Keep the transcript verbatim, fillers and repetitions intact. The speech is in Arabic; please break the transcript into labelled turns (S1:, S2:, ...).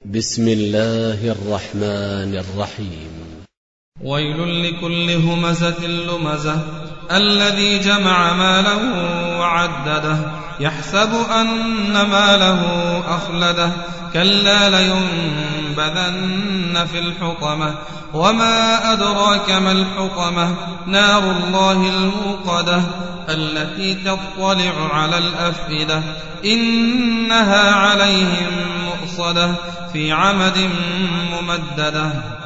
S1: بسم الله الرحمن الرحيم.
S2: ويل لكل همزة لمزة الذي جمع ماله وعدده يحسب أن ماله أخلده كلا لينبذن في الحطمة وما أدراك ما الحطمة نار الله الموقدة التي تطلع على الأفئدة إنها عليهم مؤصدة في عمد ممددة.